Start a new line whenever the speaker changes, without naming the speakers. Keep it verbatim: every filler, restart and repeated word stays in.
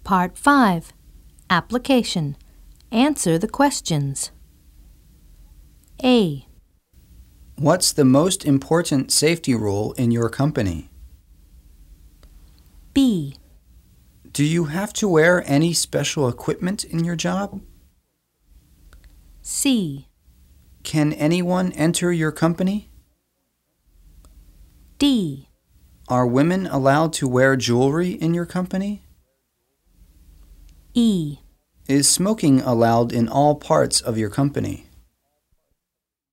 Part five. Application. Answer the questions. A.
What's the most important safety rule in your company?
B.
Do you have to wear any special equipment in your job?
C.
Can anyone enter your company?
D.
Are women allowed to wear jewelry in your company?
E.
Is smoking allowed in all parts of your company?